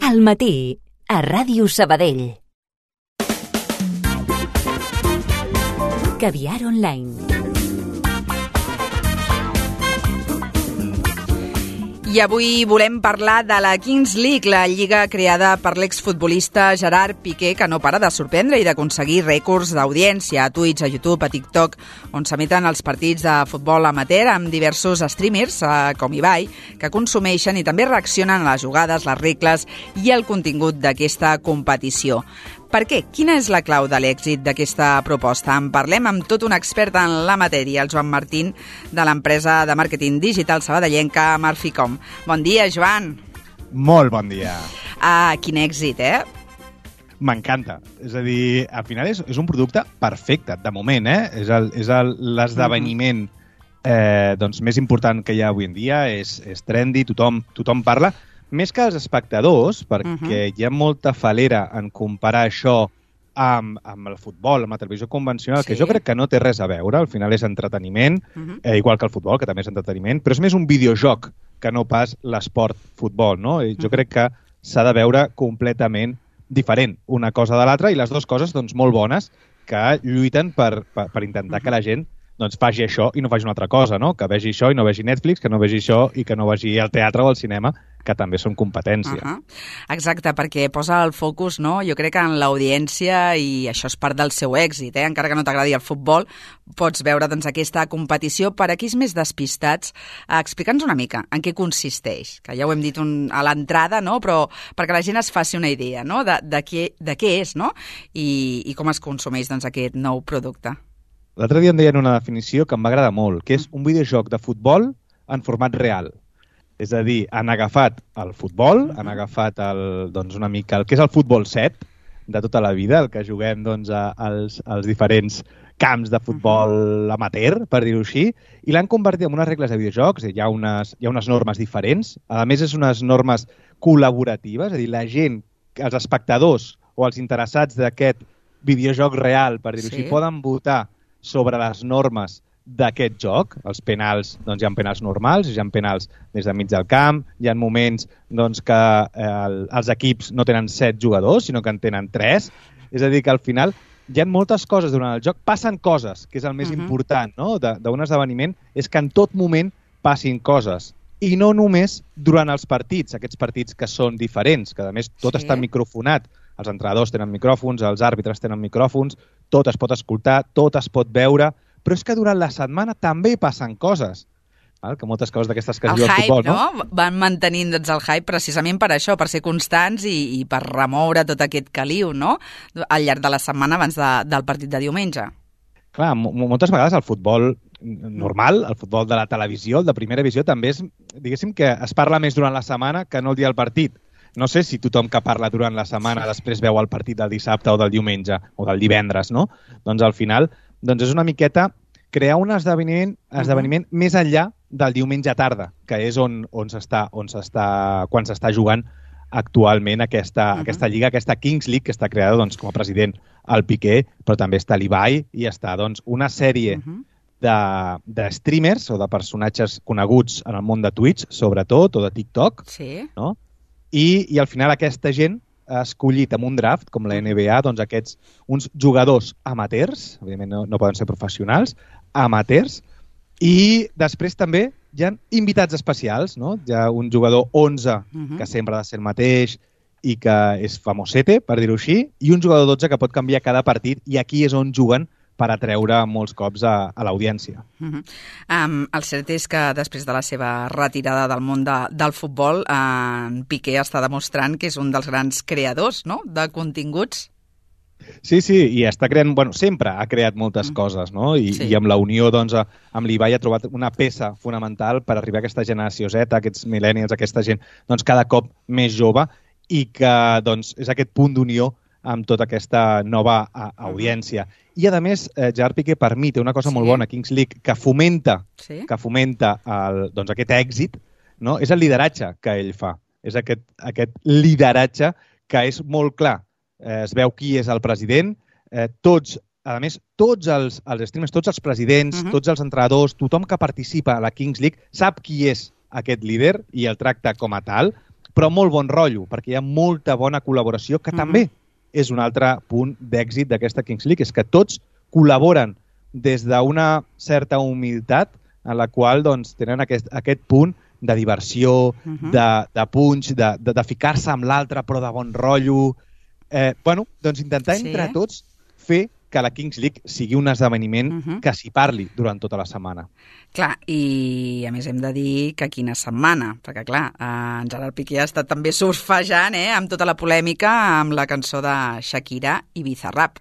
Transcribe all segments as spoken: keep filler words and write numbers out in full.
Al matí, a Ràdio Sabadell. Caviar Online. I avui volem parlar de la Kings League, la lliga creada per l'exfutbolista Gerard Piqué, que no para de sorprendre i d'aconseguir rècords d'audiència a Twitch, a YouTube, a TikTok, on s'emeten els partits de futbol amateur amb diversos streamers, eh, com Ibai, que consumeixen i també reaccionen a les jugades, les regles i el contingut d'aquesta competició. Per què? Quina és la clau de l'èxit d'aquesta proposta? En parlem amb tot un expert en la matèria, el Joan Martín, de l'empresa de màrqueting digital sabadellenca Marficom. Bon dia, Joan. Molt bon dia. Ah, quin èxit, eh? M'encanta. És a dir, al final és, és un producte perfecte, de moment, eh? És el, és el, l'esdeveniment eh, doncs, més important que hi ha avui en dia, és, és trendy, tothom, tothom parla. Més que els espectadors, perquè uh-huh. hi ha molta falera en comparar això amb, amb el futbol, amb la televisió convencional, sí. que jo crec que no té res a veure, al final és entreteniment, uh-huh. eh, igual que el futbol, que també és entreteniment, però és més un videojoc que no pas l'esport futbol, no? I jo uh-huh. crec que s'ha de veure completament diferent una cosa de l'altra, i les dues coses doncs, molt bones que lluiten per, per, per intentar uh-huh. que la gent doncs faci això i no faci una altra cosa, no? Que vegi això i no vegi Netflix, que no vegi això i que no vegi el teatre o el cinema, que també són competència. Uh-huh. Exacte, perquè posa el focus, no? Jo crec que en l'audiència, i això és part del seu èxit, eh? Encara que no t'agradi el futbol, pots veure doncs, aquesta competició. Per aquí més despistats, eh, explica'ns una mica en què consisteix, que ja ho hem dit un, a l'entrada, no? Però perquè la gent es faci una idea, no? De, de, què, de què és, no? I, i com es consumeix doncs, aquest nou producte. L'altre dia em deien una definició que em va agradar molt, que és un videojoc de futbol en format real. És a dir, han agafat el futbol, han agafat el, doncs, una mica el que és el futbol set de tota la vida, el que juguem doncs, a, als, als diferents camps de futbol amateur, per dir-ho així, i l'han convertit en unes regles de videojocs, hi ha unes, hi ha unes normes diferents, a més és unes normes col·laboratives, és a dir, la gent, els espectadors o els interessats d'aquest videojoc real, per dir-ho sí. així, poden votar sobre les normes d'aquest joc. Els penals, doncs hi ha penals normals, hi ha penals des de mig del camp, hi ha moments doncs, que eh, els equips no tenen set jugadors, sinó que en tenen tres. És a dir, que al final hi ha moltes coses durant el joc, passen coses, que és el més uh-huh. important no? d'un esdeveniment, és que en tot moment passin coses. I no només durant els partits, aquests partits que són diferents, que a més tot sí. està microfonat. Els entrenadors tenen micròfons, els àrbitres tenen micròfons, tot es pot escoltar, tot es pot veure, però és que durant la setmana també passen coses. Val? Que moltes coses d'aquestes que es diu al futbol, no? no? Van mantenint doncs, el hype precisament per això, per ser constants i, i per remoure tot aquest caliu, no? Al llarg de la setmana abans de, del partit de diumenge. Clar, moltes vegades el futbol normal, el futbol de la televisió, el de primera visió, també és, diguéssim, que es parla més durant la setmana que no el dia del partit. No sé si tothom que parla durant la setmana després veu el partit del dissabte o del diumenge o del divendres, no? Doncs al final doncs és una miqueta crear un esdeveniment, esdeveniment uh-huh. més enllà del diumenge tarda, que és on, on s'està, on s'està, quan s'està jugant actualment aquesta, uh-huh. aquesta lliga, aquesta Kings League, que està creada doncs, com a president el Piqué, però també està l'Ibai i està doncs, una sèrie uh-huh. de, de streamers o de personatges coneguts en el món de Twitch, sobretot, o de TikTok, sí. no? I, i al final aquesta gent ha escollit amb un draft, com la N B A, doncs aquests, uns jugadors amateurs, evidentment no, no poden ser professionals, amateurs, i després també hi ha invitats especials, no? Hi ha un jugador onze, uh-huh. que sempre ha de ser el mateix i que és famosete, per dir-ho així, i un jugador dotze que pot canviar cada partit, i aquí és on juguen per atreure molts cops a, a l'audiència. Uh-huh. Um, el cert és que després de la seva retirada del món de, del futbol, uh, en Piqué està demostrant que és un dels grans creadors, no?, de continguts. Sí, sí, i està creant, bueno, sempre ha creat moltes uh-huh. coses, no? I, sí. i amb la unió, doncs, amb l'Ibai ha trobat una peça fonamental per arribar a aquesta generació Z, aquests millennials, aquesta gent, doncs, cada cop més jove, i que, doncs, és aquest punt d'unió amb tota aquesta nova a, audiència. I, a més, eh, Gerard Piqué, per mi, té una cosa sí. molt bona, Kings League, que fomenta, sí. que fomenta el, doncs, aquest èxit, no? És el lideratge que ell fa. És aquest, aquest lideratge que és molt clar. Eh, es veu qui és el president, eh, tots, a més, tots els, els streamers, tots els presidents, uh-huh. tots els entrenadors, tothom que participa a la Kings League sap qui és aquest líder i el tracta com a tal, però molt bon rotllo, perquè hi ha molta bona col·laboració, que uh-huh. també és un altre punt d'èxit d'aquesta Kings League, és que tots col·laboren des d'una certa humilitat en la qual doncs, tenen aquest, aquest punt de diversió, uh-huh. de, de punx, de, de, de ficar-se amb l'altre però de bon rotllo. Eh, bueno, doncs intentar sí. entre tots fer que la Kings League sigui un esdeveniment uh-huh. que s'hi parli durant tota la setmana. Clar, i a més hem de dir que quina setmana, perquè clar, en Gerard Piqué ha estat també surfejant eh, amb tota la polèmica amb la cançó de Shakira i Bizarrap.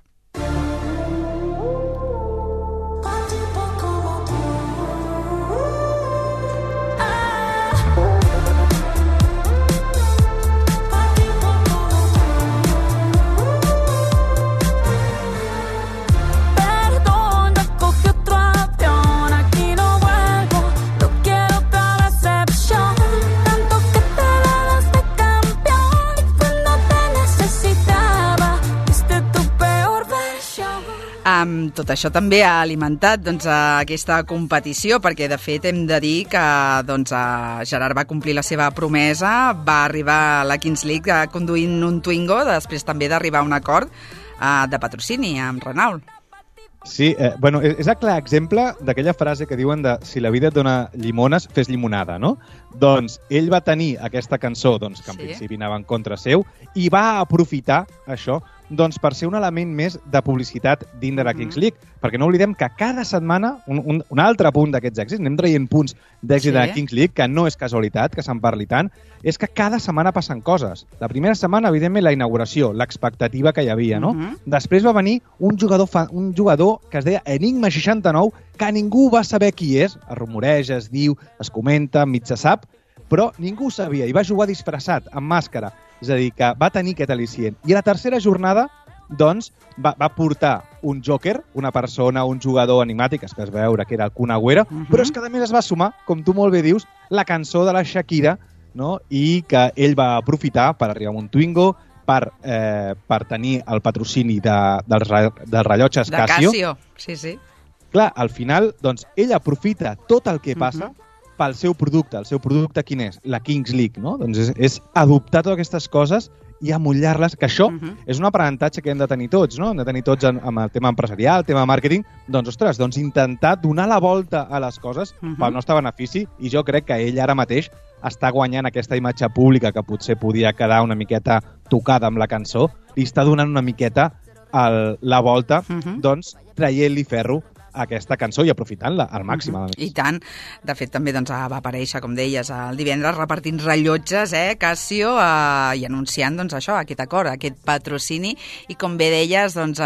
Um, tot això també ha alimentat doncs, aquesta competició, perquè de fet hem de dir que doncs, Gerard va complir la seva promesa, va arribar a la Kings League conduint un Twingo, després també d'arribar a un acord uh, de patrocini amb Renault. Sí, eh, bueno, és el clar exemple d'aquella frase que diuen de si la vida et dona llimones, fes llimonada, no? Doncs ell va tenir aquesta cançó, doncs, que en sí. principi anava en contra seu, i va aprofitar això doncs, per ser un element més de publicitat dins de la Kings League, mm-hmm. perquè no oblidem que cada setmana, un, un, un altre punt d'aquests èxits, anem traient punts d'èxit sí. de la Kings League, que no és casualitat, que se'n parli tant, és que cada setmana passen coses. La primera setmana, evidentment, la inauguració, l'expectativa que hi havia, no? Mm-hmm. Després va venir un jugador, fa, un jugador que es deia Enigma seixanta-nou, que ningú va saber qui és, es rumoreja, es diu, es comenta, mig se sap, però ningú ho sabia i va jugar disfressat, amb màscara. És a dir, que va tenir aquest al·licient. I a la tercera jornada, doncs, va, va portar un joker, una persona, un jugador enigmàtic, es va veure que era el Kun Agüero, uh-huh. però és que a més es va sumar, com tu molt bé dius, la cançó de la Shakira, no? I que ell va aprofitar per arribar a un Twingo, per, eh, per tenir el patrocini de, dels, dels rellotges Casio. De Casio, sí, sí. Clar, al final, doncs, ell aprofita tot el que passa uh-huh. pel seu producte. El seu producte quin és? La Kings League, no? Doncs és, és adoptar totes aquestes coses i amollar-les, que això uh-huh. és un aprenentatge que hem de tenir tots, no? Hem de tenir tots en, amb el tema empresarial, el tema màrqueting, doncs, ostres, doncs intentar donar la volta a les coses uh-huh. pel nostre benefici, i jo crec que ell ara mateix està guanyant aquesta imatge pública que potser podia quedar una miqueta tocada amb la cançó, i està donant una miqueta el, la volta, uh-huh. doncs, traient-li ferro aquesta cançó i aprofitant-la al màxim. Uh-huh. I tant. De fet, també doncs, va aparèixer, com deies, el divendres repartint rellotges, eh, Casio, eh, i anunciant doncs, això, aquest acord, aquest patrocini, i com bé deies, doncs,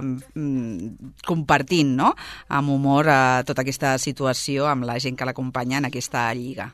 eh, compartint, no?, amb humor eh, tota aquesta situació amb la gent que l'acompanya en aquesta lliga.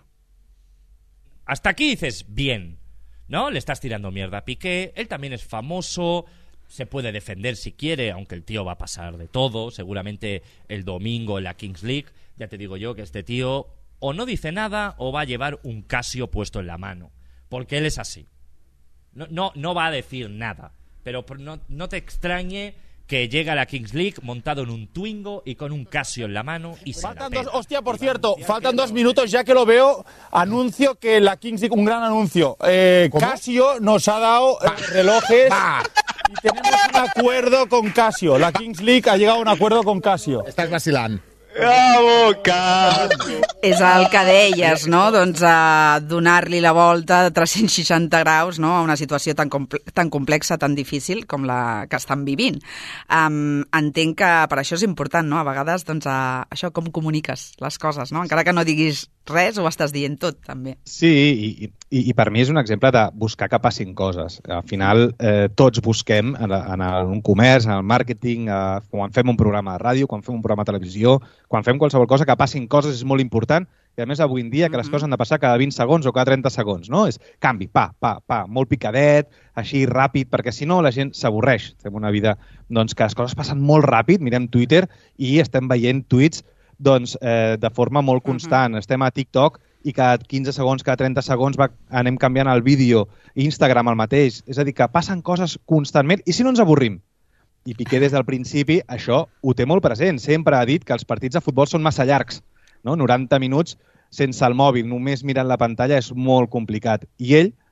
Hasta aquí dices, bien, ¿no? Le estás tirando mierda a Piqué, él también es famoso, se puede defender si quiere, aunque el tío va a pasar de todo, seguramente el domingo en la Kings League, ya te digo yo que este tío o no dice nada o va a llevar un Casio puesto en la mano, porque él es así. No, no, no va a decir nada, pero no, no te extrañe que llega a la Kings League montado en un Twingo y con un Casio en la mano y se faltan la dos, hostia, por cierto, faltan dos minutos ya que lo veo, anuncio que la Kings League, un gran anuncio, eh, Casio nos ha dado eh, relojes bah. y tenemos un acuerdo con Casio, la Kings League ha llegado a un acuerdo con Casio. Estás vacilando. Bravo, Casio! És el que deies, no? Doncs a donar-li la volta de tres-cents seixanta graus, no?, a una situació tan, comple tan complexa, tan difícil com la que estan vivint. Um, entenc que per això és important, no?, a vegades, doncs, a, això, com comuniques les coses, no? Encara que no diguis res, ho estàs dient tot, també. Sí, i, i, i per mi és un exemple de buscar que passin coses. Al final, eh, tots busquem en, en un comerç, en el màrqueting, eh, quan fem un programa de ràdio, quan fem un programa de televisió, quan fem qualsevol cosa, que passin coses és molt important, i a més avui en dia que les coses han de passar cada vint segons o cada trenta segons, no? És canvi, pa, pa, pa, molt picadet, així ràpid, perquè si no la gent s'avorreix. Fem una vida doncs, que les coses passen molt ràpid, mirem Twitter i estem veient tuits doncs, eh, de forma molt constant. Uh-huh. Estem a TikTok i cada quinze segons, cada trenta segons va, anem canviant el vídeo, Instagram el mateix. És a dir, que passen coses constantment i si no ens avorrim. I Piqué des del principi això ho té molt present. Sempre ha dit que els partits de futbol són massa llargs. No? noranta minuts sense el mòbil, només mirant la pantalla, és molt complicat. I ell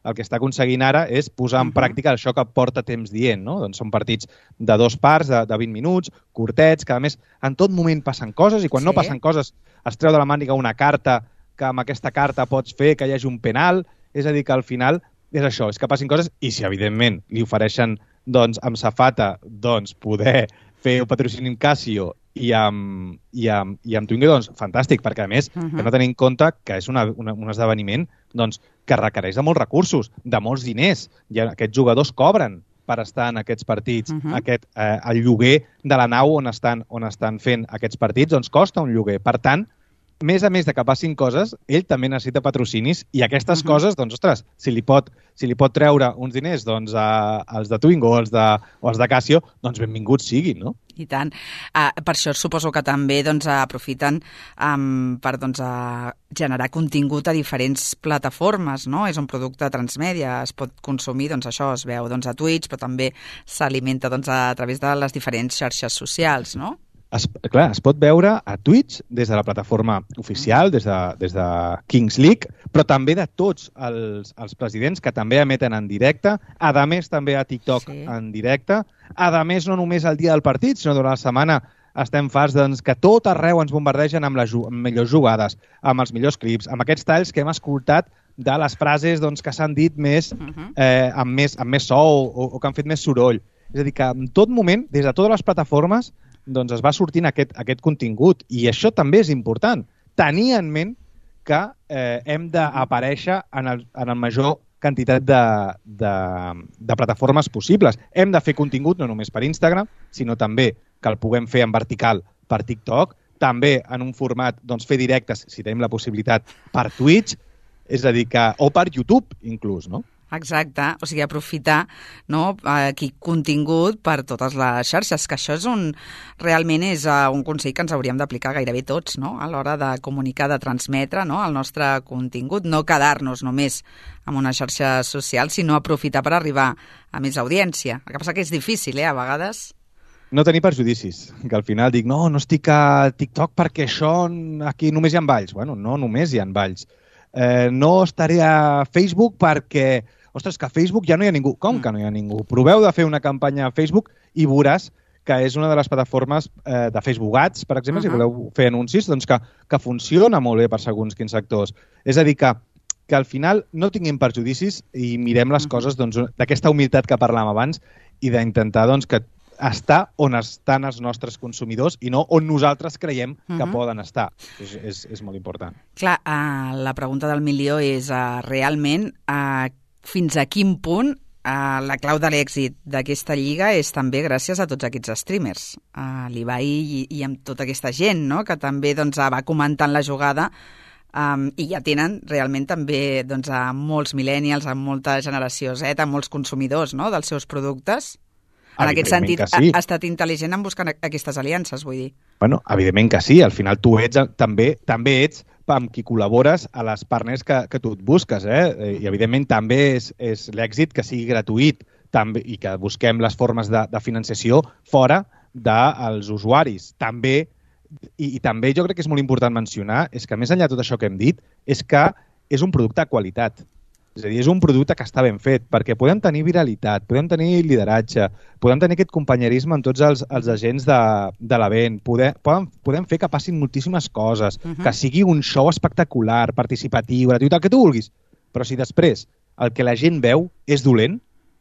el que està aconseguint ara és posar en Uh-huh. pràctica això que porta temps dient, no? Doncs són partits de dos parts, de, de vint minuts, curtets, que a més en tot moment passen coses i quan Sí. no passen coses es treu de la màniga una carta que amb aquesta carta pots fer que hi hagi un penal, és a dir, que al final és això, és que passin coses i si evidentment li ofereixen doncs, amb safata doncs, poder fer el patrocini amb Casio i amb, i amb, i amb Twingo, doncs fantàstic, perquè a més Uh-huh. hem de tenir en compte que és una, una, un esdeveniment doncs, que requereix de molts recursos, de molts diners. I aquests jugadors cobren per estar en aquests partits. Uh-huh. Aquest, eh, el lloguer de la nau on estan, on estan fent aquests partits doncs costa un lloguer. Per tant, més a més de que passin coses, ell també necessita patrocinis i aquestes Uh-huh. coses, doncs, ostres, si li pot, si li pot treure uns diners doncs, a, als de Twingo o als de, o als de Casio, doncs benvinguts siguin, no? I tant. Uh, per això suposo que també doncs, aprofiten um, per doncs, uh, generar contingut a diferents plataformes, no? És un producte transmèdia, es pot consumir, doncs això es veu doncs, a Twitch, però també s'alimenta doncs, a través de les diferents xarxes socials, no? Es, clar, es pot veure a Twitch des de la plataforma oficial, des de, des de Kings League, però també de tots els, els presidents que també emeten en directe, a més també a TikTok Sí. en directe, a més no només el dia del partit, sinó durant la setmana estem farts doncs, que tot arreu ens bombardegen amb les amb millors jugades, amb els millors clips, amb aquests talls que hem escoltat de les frases doncs, que s'han dit més, Uh-huh. eh, amb, més, amb més so o, o que han fet més soroll. És a dir, que en tot moment, des de totes les plataformes, doncs es va sortint aquest, aquest contingut. I això també és important. Tenir en ment que eh, hem d'aparèixer en, el, en el major quantitat de, de, de plataformes possibles. Hem de fer contingut no només per Instagram, sinó també que el puguem fer en vertical per TikTok, també en un format, doncs, fer directes, si tenim la possibilitat, per Twitch, és a dir, que, o per YouTube, inclús, no? Exacte, o sigui, aprofitar no, aquí contingut per totes les xarxes, que això és un, realment és uh, un consell que ens hauríem d'aplicar gairebé tots, no?, a l'hora de comunicar, de transmetre no, el nostre contingut, no quedar-nos només amb una xarxa social, sinó aprofitar per arribar a més audiència. El que passa que és difícil, eh, a vegades. No tenir perjudicis, que al final dic, no, no estic a TikTok perquè això aquí només hi ha balls. Bueno, no només hi ha balls. Eh, no estaré a Facebook perquè, ostres, que a Facebook ja no hi ha ningú. Com que no hi ha ningú? Proveu de fer una campanya a Facebook i veuràs que és una de les plataformes eh, de Facebook Ads, per exemple, uh-huh. si voleu fer anuncis, doncs que, que funciona molt bé per segons quins sectors. És a dir, que, que al final no tinguem perjudicis i mirem les uh-huh. coses doncs, d'aquesta humilitat que parlàvem abans i d'intentar doncs, que estar on estan els nostres consumidors i no on nosaltres creiem que uh-huh. poden estar. És, és, és molt important. Clar, uh, la pregunta del milió és uh, realment uh, fins a quin punt uh, la clau de l'èxit d'aquesta lliga és també gràcies a tots aquests streamers, uh, l'Ibai i, i amb tota aquesta gent, no?, que també doncs, va comentant la jugada um, i ja tenen realment també doncs, a molts millennials, a molta generació Z, a molts consumidors no?, dels seus productes. En aquest sentit, sí. ha estat intel·ligent en buscar aquestes aliances, vull dir. Bueno, evidentment que sí. Al final tu ets, també també ets amb qui col·labores a les partners que, que tu et busques, eh? I evidentment també és, és l'èxit que sigui gratuït també, i que busquem les formes de, de financiació fora dels usuaris. També, i, i també jo crec que és molt important mencionar, és que més enllà de tot això que hem dit, és que és un producte de qualitat. És a dir, és un producte que està ben fet, perquè podem tenir viralitat, podem tenir lideratge, podem tenir aquest companyerisme amb tots els, els agents de, de l'event, podem, podem, podem fer que passin moltíssimes coses, uh-huh. que sigui un show espectacular, participatiu, gratuït, el que tu vulguis. Però si després el que la gent veu és dolent,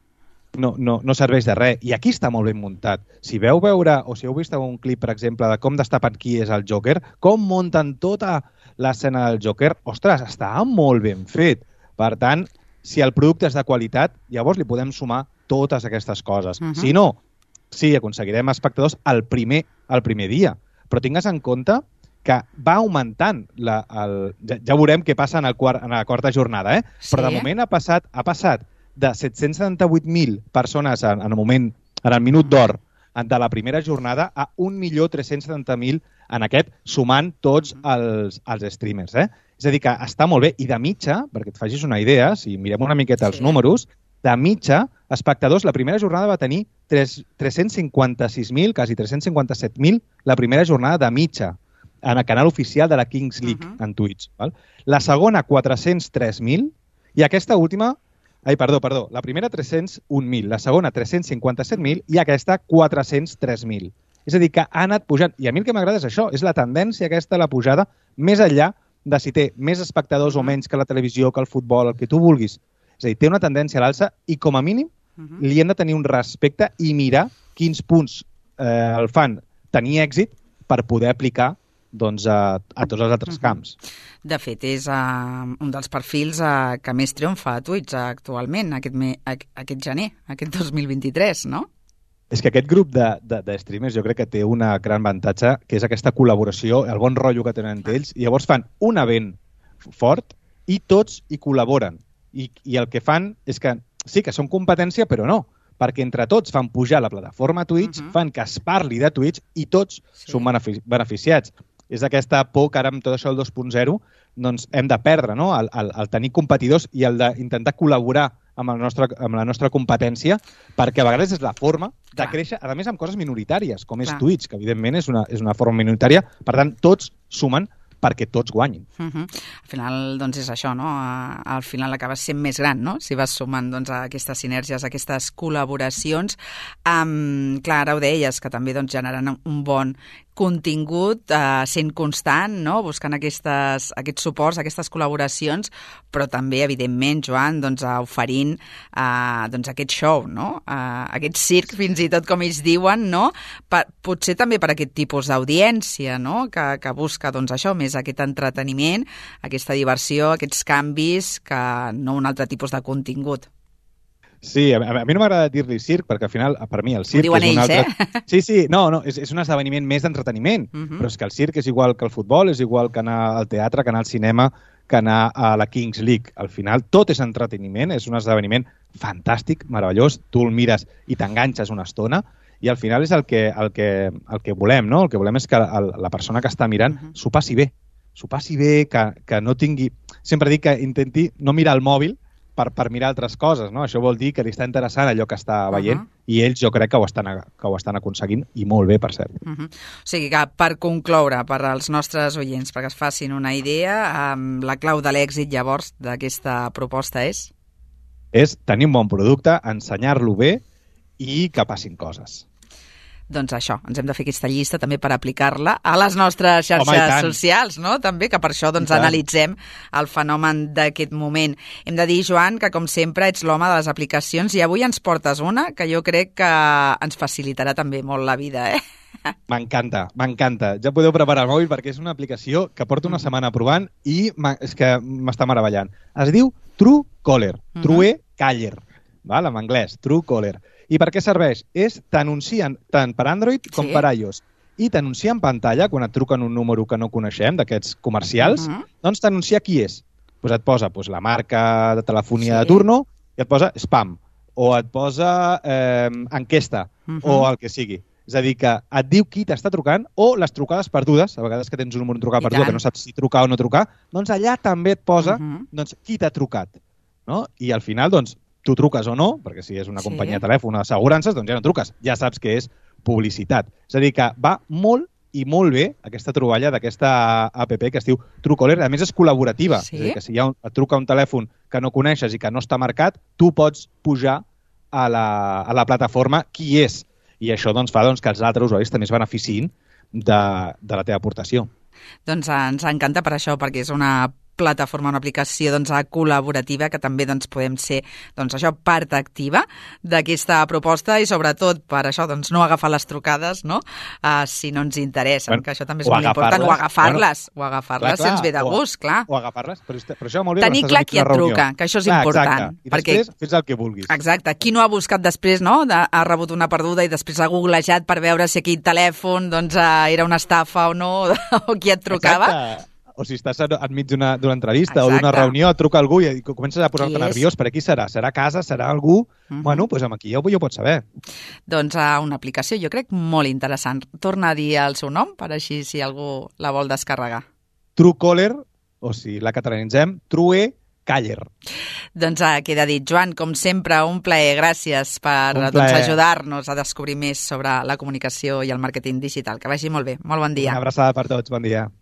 no, no, no serveix de res. I aquí està molt ben muntat. Si veu veure, o si heu vist un clip, per exemple, de com destapen qui és el Joker, com munten tota l'escena del Joker, ostres, està molt ben fet. Per tant, si el producte és de qualitat, llavors li podem sumar totes aquestes coses. Uh-huh. Si no, sí, aconseguirem espectadors el primer, el primer dia. Però tingues en compte que va augmentant. La, el, ja, ja veurem què passa en, el quart, en la quarta jornada, eh? Sí. Però de moment ha passat, ha passat de set-cents setanta-vuit mil persones en, en, el moment, en el minut d'or de la primera jornada a un milió tres-cents setanta mil en aquest, sumant tots els, els streamers, eh? És a dir, que està molt bé. I de mitja, perquè et facis una idea, si mirem una miqueta els sí. números, de mitja, espectadors, la primera jornada va tenir tres-cents cinquanta-sis mil, quasi tres-cents cinquanta-set mil, la primera jornada de mitja, en el canal oficial de la Kings League, uh-huh. en Twitch. Val? La segona, quatre-cents tres mil, i aquesta última, Ai, perdó, perdó. La primera tres-cents un mil, la segona tres-cents cinquanta-set mil i aquesta quatre-cents tres mil. És a dir, que ha anat pujant. I a mi el que m'agrada és això, és la tendència aquesta, la pujada, més enllà de si té més espectadors o menys que la televisió, que el futbol, el que tu vulguis. És a dir, té una tendència a l'alça i, com a mínim, li hem de tenir un respecte i mirar quins punts eh, el fan tenir èxit per poder aplicar doncs, a, a tots els altres camps. De fet, és uh, un dels perfils uh, que més triomfa a Twitch uh, actualment, aquest, me, aquest gener, aquest dos mil vint-i-tres, no? És que aquest grup de, de, de streamers jo crec que té una gran avantatge, que és aquesta col·laboració, el bon rotllo que tenen entre ells, i llavors fan un event fort i tots hi col·laboren. I, i el que fan és que sí que són competència, però no, perquè entre tots fan pujar la plataforma Twitch, uh-huh. fan que es parli de Twitch i tots sí. són benefici beneficiats. És aquesta por que ara amb tot això el dos punt zero doncs hem de perdre, no? el, el, el tenir competidors i el d'intentar col·laborar amb, el nostre, amb la nostra competència, perquè a vegades és la forma de Clar. créixer, a més amb coses minoritàries, com és Clar. Twitch, que evidentment és una, és una forma minoritària, per tant tots sumen perquè tots guanyin. Uh-huh. Al final, doncs, és això, no? Al final acabes sent més gran, no? Si vas sumant doncs, a aquestes sinergies, a aquestes col·laboracions. Um, clar, ara ho deies, que també doncs, generen un bon contingut, eh, sent constant, no? Buscant aquestes, aquests suports, aquestes col·laboracions, però també, evidentment, Joan, doncs, oferint eh, doncs, aquest show, no? Eh, aquest circ, fins i tot, com ells diuen, no? Per, potser també per aquest tipus d'audiència, no? Que, que busca, doncs, això, més aquest entreteniment, aquesta diversió, aquests canvis, que no un altre tipus de contingut. Sí, a, a mi no m'agrada dir-li circ, perquè al final, per mi, el circ és un ells, altre... Eh? Sí, sí, no, no, és, és un esdeveniment més d'entreteniment, uh-huh. però és que el circ és igual que el futbol, és igual que anar al teatre, que anar al cinema, que anar a la Kings League. Al final, tot és entreteniment, és un esdeveniment fantàstic, meravellós, tu el mires i t'enganxes una estona, i al final és el que, el que, el que volem, no? El que volem és que el, la persona que està mirant uh-huh. s'ho passi bé, s'ho passi bé, que, que no tingui... Sempre dic que intenti no mirar el mòbil, Per, per mirar altres coses, no? Això vol dir que li està interessant allò que està veient uh-huh. i ells jo crec que ho, estan, que ho estan aconseguint i molt bé, per cert. Uh-huh. O sigui que per concloure, per als nostres oients, perquè es facin una idea, um, la clau de l'èxit llavors d'aquesta proposta és? És tenir un bon producte, ensenyar-lo bé i que passin coses. Doncs això, ens hem de fer aquesta llista també per aplicar-la a les nostres xarxes Home, socials, no? També, que per això doncs, analitzem el fenomen d'aquest moment. Hem de dir, Joan, que com sempre ets l'home de les aplicacions i avui ens portes una que jo crec que ens facilitarà també molt la vida, eh? M'encanta, m'encanta. Ja podeu preparar el mòbil perquè és una aplicació que porto una setmana provant i és que m'està meravellant. Es diu Truecaller, uh-huh. Truecaller, val? En anglès, Truecaller. I per què serveix? És t'anuncien tant per Android com sí. per iOS. I t'anuncia en pantalla, quan et truquen un número que no coneixem, d'aquests comercials, uh-huh. doncs t'anuncia qui és. Pues et posa pues, la marca de telefonia sí. de turno i et posa spam. O et posa eh, enquesta, uh-huh. o el que sigui. És a dir, que et diu qui t'està trucant o les trucades perdudes, a vegades que tens un número de trucar perdut que no saps si trucar o no trucar, doncs allà també et posa uh-huh. doncs, qui t'ha trucat. No? I al final, doncs, tu truques o no, perquè si és una sí. companyia de telèfon o d'assegurances, doncs ja no truques. Ja saps que és publicitat. És a dir, que va molt i molt bé aquesta troballa d'aquesta app que es diu Truecaller. A més, és col·laborativa. Sí? És a dir, que si hi ha un, et truca un telèfon que no coneixes i que no està marcat, tu pots pujar a la, a la plataforma qui és. I això doncs, fa doncs, que els altres usuaris també es beneficiïn de, de la teva aportació. Doncs ens encanta per això, perquè és una plataforma, una aplicació doncs, col·laborativa que també doncs, podem ser doncs, això, part activa d'aquesta proposta i sobretot per això doncs, no agafar les trucades no? uh, si no ens interessen, bueno, que això també és molt important, o agafar-les bueno, o agafar-les si ens ve de gust, o, clar. O agafar-les, però, però això molt bé. Tenir clar qui et truca, que això és clar, important. Exacte. I perquè... després fes el que vulguis. Exacte. Qui no ha buscat després, no? De, ha rebut una perduda i després ha googlejat per veure si aquell telèfon doncs, uh, era una estafa o no, o qui et trucava. Exacte. O si estàs enmig d'una entrevista Exacte. o d'una reunió, et truca algú i comences a posar-te nerviós. Per aquí serà? Serà a casa? Serà algú? Uh-huh. Bueno, doncs amb aquí ja ho, ja ho pots saber. Doncs uh, una aplicació, jo crec, molt interessant. Torna a dir el seu nom, per així si algú la vol descarregar. Truecaller, o si la catalanitzem, Truecaller. Doncs uh, queda dit. Joan, com sempre, un plaer. Gràcies per plaer. doncs, ajudar-nos a descobrir més sobre la comunicació i el màrqueting digital. Que vagi molt bé. Molt bon dia. Una abraçada per tots. Bon dia.